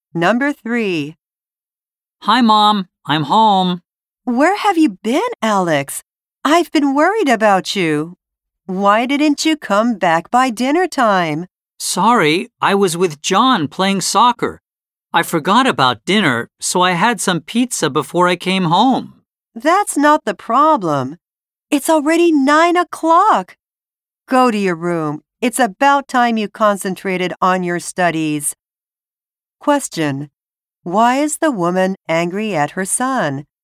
Number 3. Hi, Mom. I'm home. Where have you been, Alex? I've been worried about you. Why didn't you come back by dinner time? Sorry, I was with John playing soccer. I forgot about dinner, so I had some pizza before I came home. That's not the problem. It's already 9 o'clock. Go to your room. It's about time you concentrated on your studies. Question. Why is the woman angry at her son?